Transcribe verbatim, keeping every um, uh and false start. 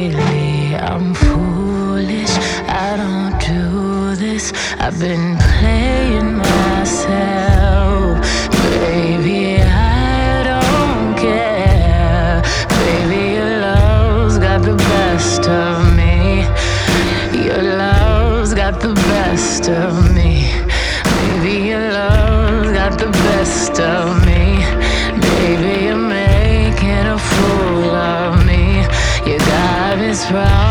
lately. I'm foolish, I don't do this. I've been playing myself. Baby, I don't care. Baby, your love's got the best of me. Your love's got the best of me. Baby, your love's got the best of me. Baby, you're making a fool of me. You got me sprouting.